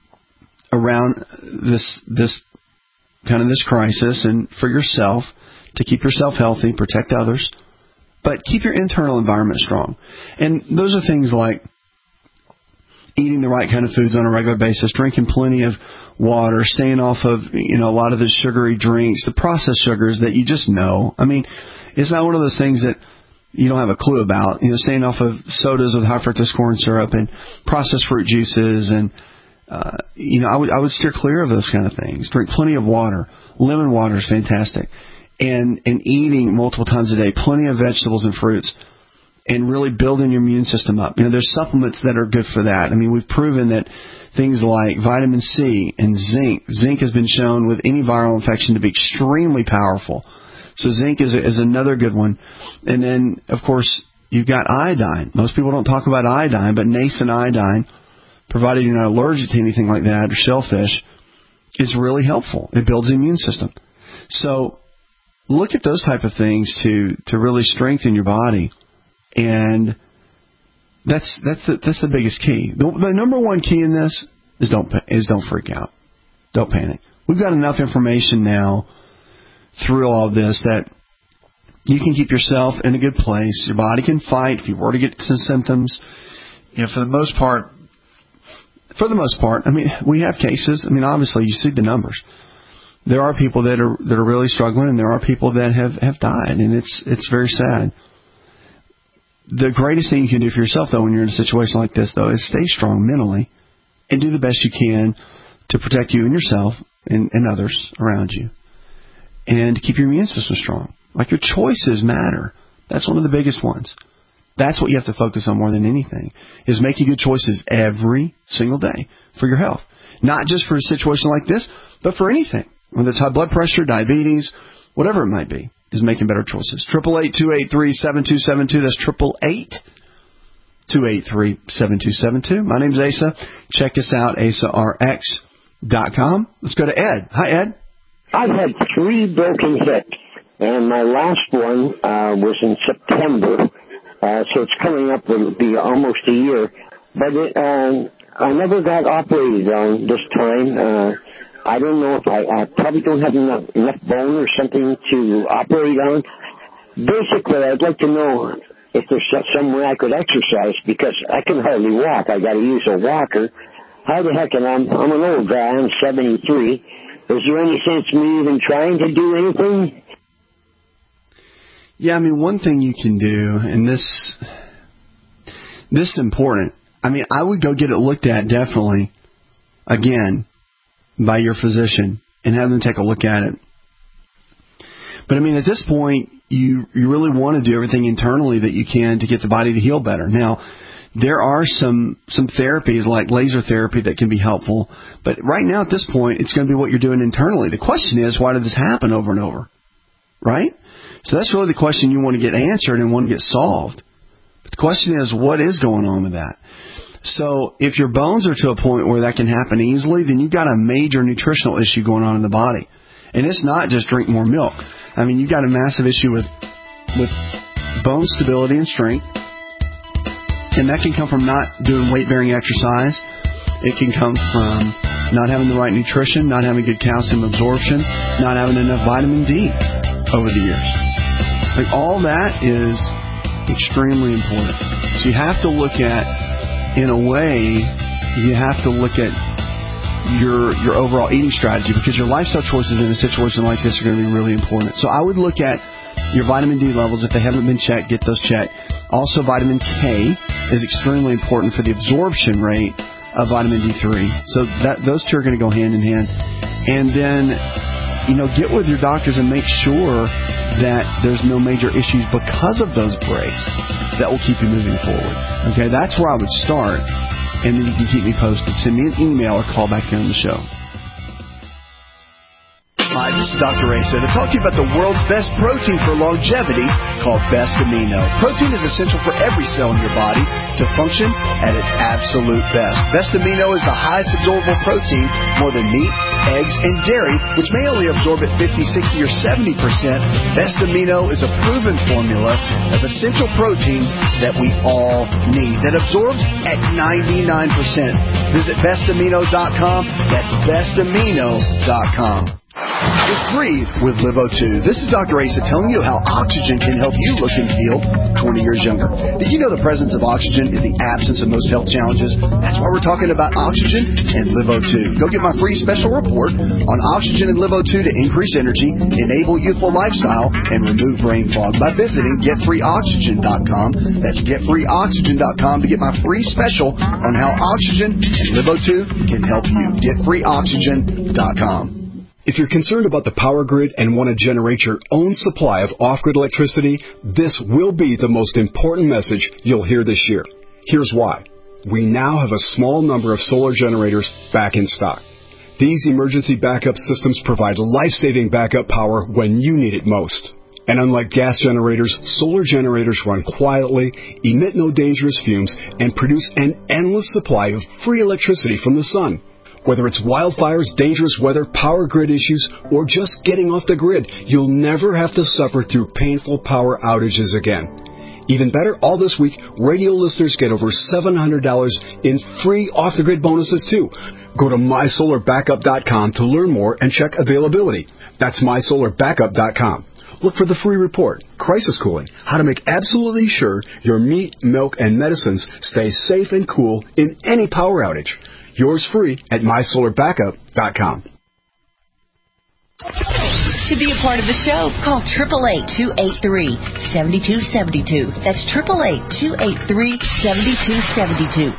around this this kind of this crisis, and for yourself to keep yourself healthy, protect others, but keep your internal environment strong. And those are things like eating the right kind of foods on a regular basis, drinking plenty of water, staying off of, you know, a lot of the sugary drinks, the processed sugars that you just know. I mean, it's not one of those things that you don't have a clue about. You know, staying off of sodas with high fructose corn syrup and processed fruit juices, and uh, you know, I would I would steer clear of those kind of things. Drink plenty of water. Lemon water is fantastic, and and eating multiple times a day, plenty of vegetables and fruits, and really building your immune system up. You know, there's supplements that are good for that. I mean, we've proven that things like vitamin C and zinc. Zinc has been shown with any viral infection to be extremely powerful. So zinc is, is another good one. And then, of course, you've got iodine. Most people don't talk about iodine, but nascent iodine, provided you're not allergic to anything like that or shellfish, is really helpful. It builds the immune system. So look at those type of things to, to really strengthen your body. And that's that's the, that's the biggest key. The, the number one key in this is don't is don't freak out, don't panic. We've got enough information now through all of this that you can keep yourself in a good place. Your body can fight if you were to get some symptoms. You know, for the most part, for the most part, I mean, we have cases. I mean, obviously, you see the numbers. There are people that are that are really struggling, and there are people that have, have died, and it's it's very sad. The greatest thing you can do for yourself, though, when you're in a situation like this, though, is stay strong mentally and do the best you can to protect you and yourself and, and others around you, and keep your immune system strong. Like, your choices matter. That's one of the biggest ones. That's what you have to focus on more than anything, is making good choices every single day for your health. Not just for a situation like this, but for anything, whether it's high blood pressure, diabetes, whatever it might be. Is making better choices. Triple eight two eight three seven two seven two. That's triple eight two eight three seven two seven two. My name's Asa. Check us out, asa r x dot com. Let's go to Ed. Hi, Ed. I've had three broken hips, and my last one uh, was in September, uh, so it's coming up to be almost a year. But it, uh, I never got operated on this time. Uh, I don't know if I, I probably don't have enough, enough bone or something to operate on. Basically, I'd like to know if there's some way I could exercise, because I can hardly walk. I got to use a walker. How the heck, and I'm, I'm an old guy. I'm seventy-three. Is there any sense in me even trying to do anything? Yeah, I mean, one thing you can do, and this this is important. I mean, I would go get it looked at, definitely, again, by your physician, and have them take a look at it. But I mean, at this point, you you really want to do everything internally that you can to get the body to heal better. Now, there are some some therapies like laser therapy that can be helpful, but right now at this point, it's going to be what you're doing internally. The question is, why did this happen over and over? Right? So that's really the question you want to get answered and want to get solved. But the question is, what is going on with that? So if your bones are to a point where that can happen easily, then you've got a major nutritional issue going on in the body. And it's not just drink more milk. I mean, you've got a massive issue with with bone stability and strength. And that can come from not doing weight-bearing exercise. It can come from not having the right nutrition, not having good calcium absorption, not having enough vitamin D over the years. Like, all that is extremely important. So you have to look at, in a way, you have to look at your your overall eating strategy, because your lifestyle choices in a situation like this are going to be really important. So I would look at your vitamin D levels. If they haven't been checked, get those checked. Also, vitamin K is extremely important for the absorption rate of vitamin D three. So that those two are going to go hand in hand. And then, you know, get with your doctors and make sure that there's no major issues because of those breaks that will keep you moving forward. Okay, that's where I would start. And then you can keep me posted. Send me an email or call back here on the show. Hi, this is Doctor Asa to talk to you about the world's best protein for longevity called Best Amino. Protein is essential for every cell in your body to function at its absolute best. Best Amino is the highest absorbable protein, more than meat, eggs, and dairy, which may only absorb at fifty, sixty, or seventy percent. Best Amino is a proven formula of essential proteins that we all need that absorbs at ninety-nine percent. Visit best amino dot com. That's best amino dot com. It's free with Live O two. This is Doctor Asa telling you how oxygen can help you look and feel twenty years younger. Did you know the presence of oxygen is the absence of most health challenges? That's why we're talking about oxygen and Live O two. Go get my free special report on oxygen and Live O two to increase energy, enable youthful lifestyle, and remove brain fog by visiting get free oxygen dot com. That's get free oxygen dot com to get my free special on how oxygen and Live O two can help you. get free oxygen dot com. If you're concerned about the power grid and want to generate your own supply of off-grid electricity, this will be the most important message you'll hear this year. Here's why. We now have a small number of solar generators back in stock. These emergency backup systems provide life-saving backup power when you need it most. And unlike gas generators, solar generators run quietly, emit no dangerous fumes, and produce an endless supply of free electricity from the sun. Whether it's wildfires, dangerous weather, power grid issues, or just getting off the grid, you'll never have to suffer through painful power outages again. Even better, all this week, radio listeners get over seven hundred dollars in free off-the-grid bonuses, too. Go to my solar backup dot com to learn more and check availability. That's my solar backup dot com. Look for the free report, Crisis Cooling, how to make absolutely sure your meat, milk, and medicines stay safe and cool in any power outage. Yours free at my solar backup dot com. To be a part of the show, call eight eight eight, two eight three, seven two seven two. That's eight eight eight, two eight three, seven two seven two.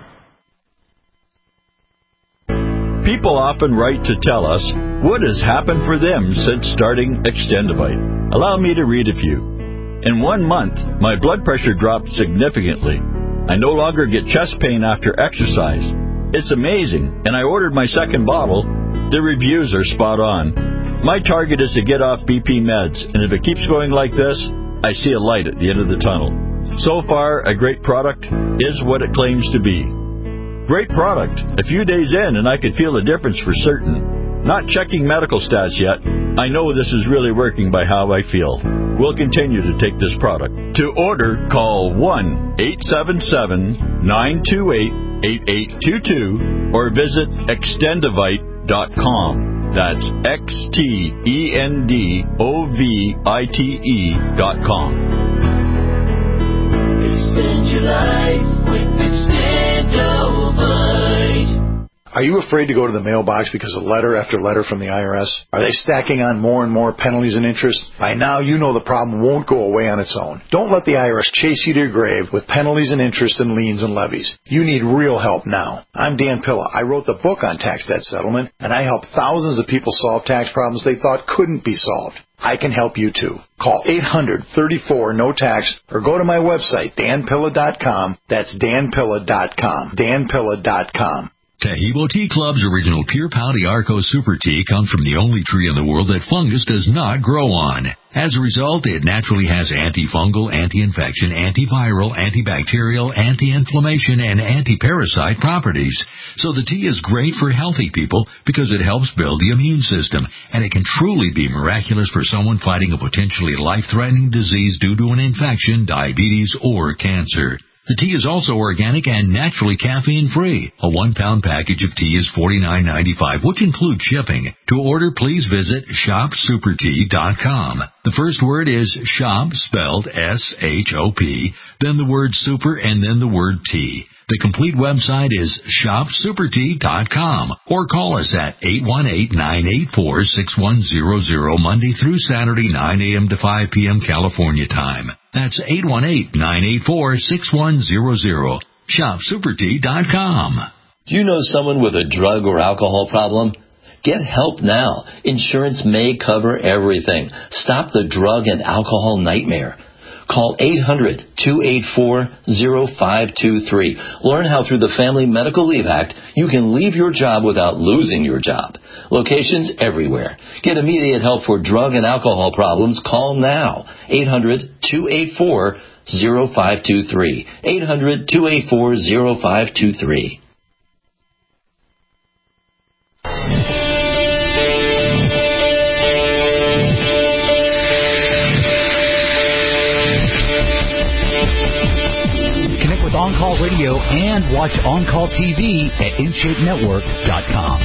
People often write to tell us what has happened for them since starting Extendivite. Allow me to read a few. In one month, my blood pressure dropped significantly. I no longer get chest pain after exercise. It's amazing, and I ordered my second bottle. The reviews are spot on. My target is to get off B P meds, and if it keeps going like this, I see a light at the end of the tunnel. So far, a great product is what it claims to be. Great product. A few days in, and I could feel a difference for certain. Not checking medical stats yet. I know this is really working by how I feel. We'll continue to take this product. To order, call one eight seven seven, nine two eight, eight eight two two or visit extendivite dot com. That's X T E N D O V I T E dot com. Extend your life with Extendivite. Are you afraid to go to the mailbox because of letter after letter from the I R S? Are they stacking on more and more penalties and interest? By now, you know the problem won't go away on its own. Don't let the I R S chase you to your grave with penalties and interest and liens and levies. You need real help now. I'm Dan Pilla. I wrote the book on tax debt settlement, and I help thousands of people solve tax problems they thought couldn't be solved. I can help you too. Call eight hundred, thirty-four, no tax or go to my website, dan pilla dot com. That's dan pilla dot com. dan pilla dot com. Tahibo Tea Club's original Pure Pouty Arco Super Tea comes from the only tree in the world that fungus does not grow on. As a result, it naturally has antifungal, anti-infection, antiviral, antibacterial, anti-inflammation, and anti-parasite properties. So the tea is great for healthy people because it helps build the immune system, and it can truly be miraculous for someone fighting a potentially life-threatening disease due to an infection, diabetes, or cancer. The tea is also organic and naturally caffeine-free. A one-pound package of tea is forty-nine ninety-five, which includes shipping. To order, please visit shop super tea dot com. The first word is shop, spelled S H O P, then the word super, and then the word tea. The complete website is shop super tea dot com or call us at eight one eight, nine eight four, six one zero zero Monday through Saturday, nine a.m. to five p.m. California time. That's eight one eight, nine eight four, six one zero zero. shop super tea dot com. Do you know someone with a drug or alcohol problem? Get help now. Insurance may cover everything. Stop the drug and alcohol nightmare. Call eight hundred, two eight four, zero five two three. Learn how through the Family Medical Leave Act you can leave your job without losing your job. Locations everywhere. Get immediate help for drug and alcohol problems. Call now. eight hundred, two eight four, zero five two three. eight hundred, two eight four, zero five two three. On Call Radio and watch On Call T V at in shape network dot com.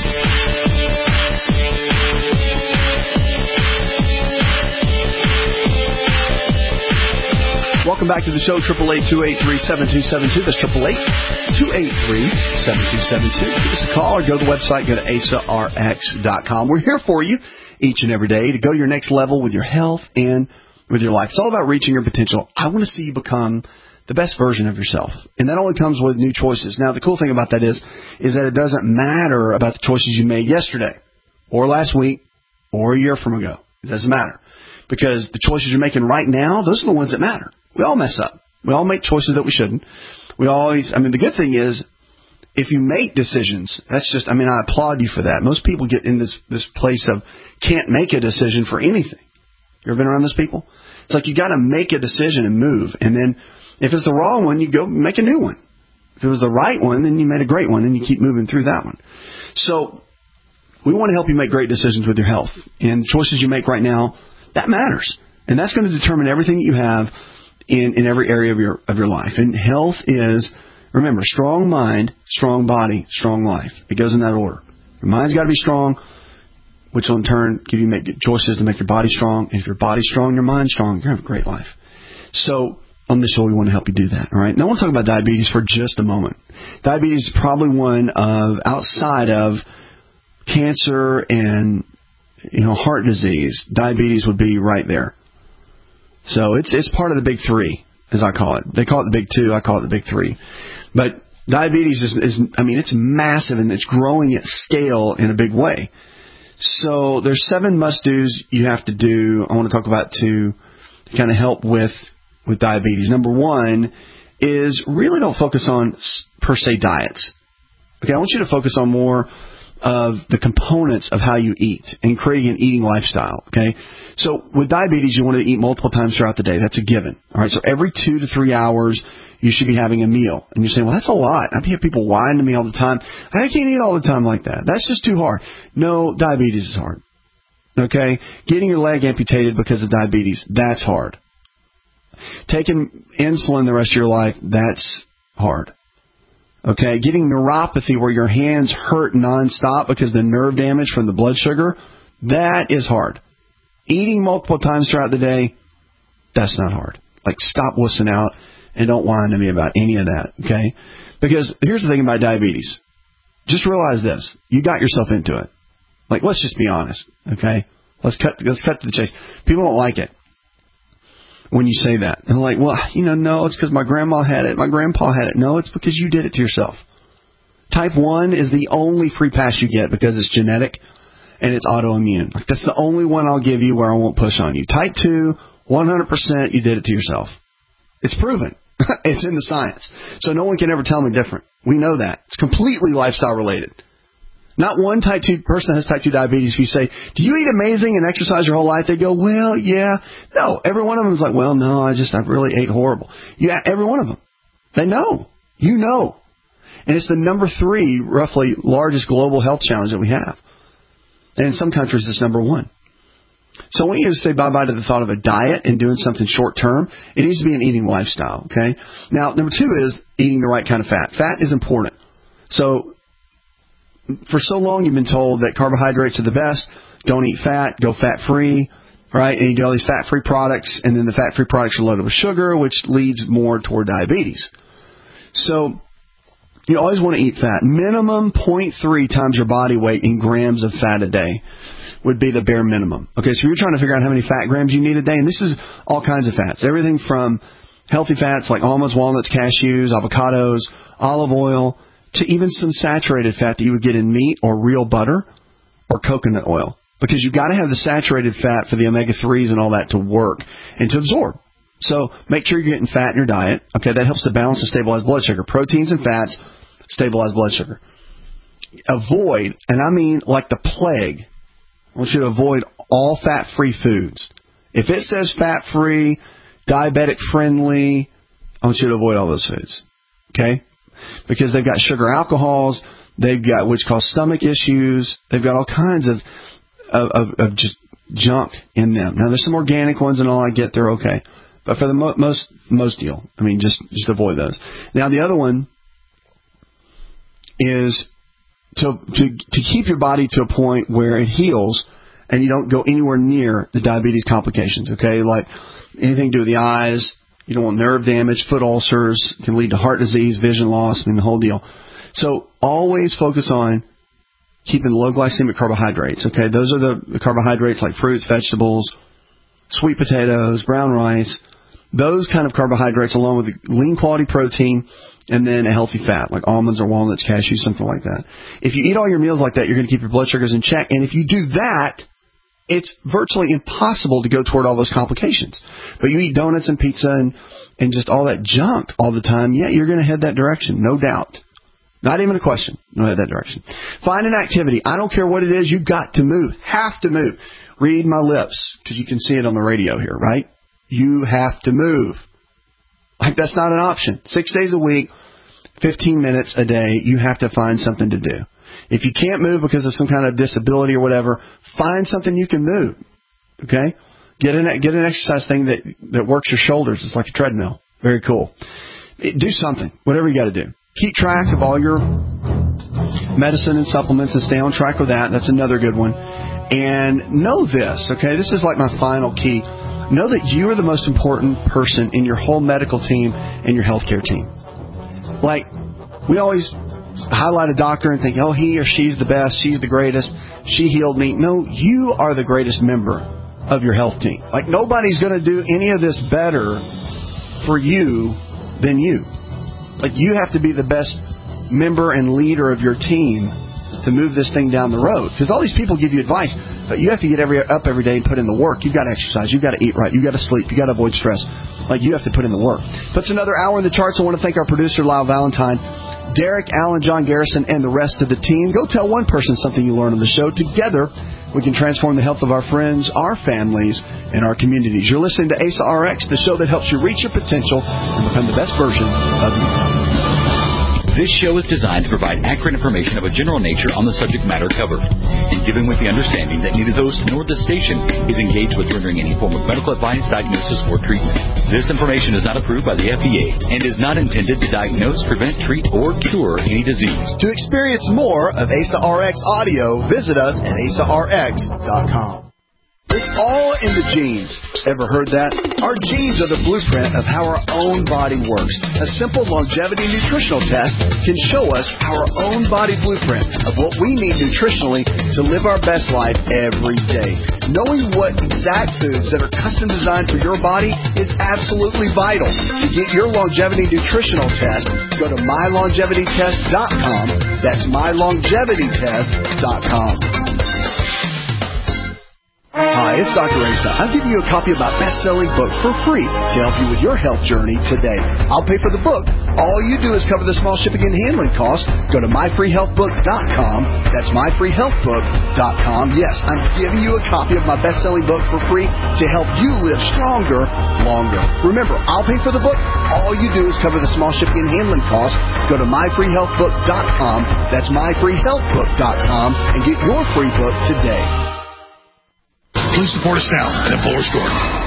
Welcome back to the show, eight eight eight, two eight three, seven two seven two. That's eight eight eight, two eight three, seven two seven two. Give us a call or go to the website, go to A S A R X dot com. We're here for you each and every day to go to your next level with your health and with your life. It's all about reaching your potential. I want to see you become the best version of yourself. And that only comes with new choices. Now, the cool thing about that is, is that it doesn't matter about the choices you made yesterday or last week or a year from ago. It doesn't matter. Because the choices you're making right now, those are the ones that matter. We all mess up. We all make choices that we shouldn't. We always, I mean, the good thing is, if you make decisions, that's just, I mean, I applaud you for that. Most people get in this, this place of can't make a decision for anything. You ever been around those people? It's like you got to make a decision and move. And then if it's the wrong one, you go make a new one. If it was the right one, then you made a great one, and you keep moving through that one. So we want to help you make great decisions with your health. And the choices you make right now, that matters. And that's going to determine everything that you have in, in every area of your of your life. And health is, remember, strong mind, strong body, strong life. It goes in that order. Your mind's got to be strong, which will in turn give you make choices to make your body strong. And if your body's strong, your mind's strong, you're going to have a great life. So on this show, we want to help you do that. All right. Now, I want to talk about diabetes for just a moment. Diabetes is probably one of, outside of cancer and, you know, heart disease, diabetes would be right there. So it's it's part of the big three, as I call it. They call it the big two. I call it the big three. But diabetes is, is I mean, it's massive and it's growing at scale in a big way. So there's seven must-dos you have to do. I want to talk about to kind of help with with diabetes. Number one is really don't focus on per se diets. Okay, I want you to focus on more of the components of how you eat and creating an eating lifestyle. Okay, so with diabetes, you want to eat multiple times throughout the day. That's a given. All right, so every two to three hours, you should be having a meal. And you're saying, well, that's a lot. I hear people whine to me all the time. I can't eat all the time like that. That's just too hard. No, diabetes is hard. Okay, getting your leg amputated because of diabetes, that's hard. Taking insulin the rest of your life, that's hard. Okay, getting neuropathy where your hands hurt nonstop because of the nerve damage from the blood sugar, that is hard. Eating multiple times throughout the day, that's not hard. Like, stop wussing out and don't whine to me about any of that, okay? Because here's the thing about diabetes. Just realize this. You got yourself into it. Like, let's just be honest, okay? Let's cut, let's cut to the chase. People don't like it when you say that. And they're like, well, you know, no, it's because my grandma had it, my grandpa had it. No, it's because you did it to yourself. Type one is the only free pass you get because it's genetic and it's autoimmune. That's the only one I'll give you where I won't push on you. Type two, one hundred percent you did it to yourself. It's proven. It's in the science. So no one can ever tell me different. We know that. It's completely lifestyle related. Not one type two person that has type two diabetes, if you say, do you eat amazing and exercise your whole life? They go, well, yeah. No, every one of them is like, well, no, I just, I really ate horrible. Yeah, every one of them. They know. You know. And it's the number three, roughly, largest global health challenge that we have. And in some countries, it's number one. So I want you to say bye-bye to the thought of a diet and doing something short-term. It needs to be an eating lifestyle, okay? Now, number two is eating the right kind of fat. Fat is important. So for so long, you've been told that carbohydrates are the best. Don't eat fat. Go fat-free, right? And you get all these fat-free products, and then the fat-free products are loaded with sugar, which leads more toward diabetes. So You always want to eat fat. Minimum zero point three times your body weight in grams of fat a day would be the bare minimum. Okay, so you're trying to figure out how many fat grams you need a day, and this is all kinds of fats. Everything from healthy fats like almonds, walnuts, cashews, avocados, olive oil, to even some saturated fat that you would get in meat or real butter or coconut oil. Because you've got to have the saturated fat for the omega threes and all that to work and to absorb. So make sure you're getting fat in your diet. Okay, that helps to balance and stabilize blood sugar. Proteins and fats stabilize blood sugar. Avoid, and I mean like the plague, I want you to avoid all fat-free foods. If it says fat-free, diabetic-friendly, I want you to avoid all those foods. Okay? Because they've got sugar alcohols, they've got, which cause stomach issues, they've got all kinds of, of, of, of just junk in them. Now, there's some organic ones and all, I get they're okay. But for the mo- most most deal, I mean, just, just avoid those. Now, the other one is to, to to keep your body to a point where it heals and you don't go anywhere near the diabetes complications, okay? Like anything to do with the eyes, you don't want nerve damage, foot ulcers, can lead to heart disease, vision loss, I mean, the whole deal. So always focus on keeping low glycemic carbohydrates, okay? Those are the, the carbohydrates like fruits, vegetables, sweet potatoes, brown rice, those kind of carbohydrates along with lean quality protein and then a healthy fat like almonds or walnuts, cashews, something like that. If you eat all your meals like that, you're going to keep your blood sugars in check. And if you do that, it's virtually impossible to go toward all those complications. But you eat donuts and pizza and, and just all that junk all the time, yeah, you're going to head that direction, no doubt. Not even a question. No, head that direction. Find an activity. I don't care what it is, you've got to move. Have to move. Read my lips, because you can see it on the radio here, right? You have to move. Like, that's not an option. Six days a week, fifteen minutes a day, you have to find something to do. If you can't move because of some kind of disability or whatever, find something you can move. Okay? Get an, get an exercise thing that, that works your shoulders. It's like a treadmill. Very cool. It, do something. Whatever you got to do. Keep track of all your medicine and supplements and stay on track with that. That's another good one. And know this, okay? This is like my final key. Know that you are the most important person in your whole medical team and your healthcare team. Like, we always highlight a doctor and think, oh, he or she's the best, she's the greatest, she healed me. No, you are the greatest member of your health team. Like, nobody's going to do any of this better for you than you. Like, you have to be the best member and leader of your team to move this thing down the road. Because all these people give you advice, but you have to get every up every day and put in the work. You've got to exercise. You've got to eat right. You've got to sleep. You've got to avoid stress. Like, you have to put in the work. But it's another hour in the charts. I want to thank our producer, Lyle Valentine, Derek, Alan, John Garrison, and the rest of the team. Go tell one person something you learned on the show. Together, we can transform the health of our friends, our families, and our communities. You're listening to A S A R X, the show that helps you reach your potential and become the best version of you. This show is designed to provide accurate information of a general nature on the subject matter covered, and given with the understanding that neither the host nor the station is engaged with rendering any form of medical advice, diagnosis, or treatment. This information is not approved by the F D A and is not intended to diagnose, prevent, treat, or cure any disease. To experience more of A S A R X audio, visit us at A S A R X dot com. It's all in the genes. Ever heard that? Our genes are the blueprint of how our own body works. A simple longevity nutritional test can show us our own body blueprint of what we need nutritionally to live our best life every day. Knowing what exact foods that are custom designed for your body is absolutely vital. To get your longevity nutritional test, go to my longevity test dot com. That's my longevity test dot com. Hi, it's Doctor Asa. I'm giving you a copy of my best-selling book for free to help you with your health journey today. I'll pay for the book. All you do is cover the small shipping and handling costs. Go to my free health book dot com. That's my free health book dot com. Yes, I'm giving you a copy of my best-selling book for free to help you live stronger, longer. Remember, I'll pay for the book. All you do is cover the small shipping and handling costs. Go to my free health book dot com. That's my free health book dot com and get your free book today. Please support us now at Fuller Store.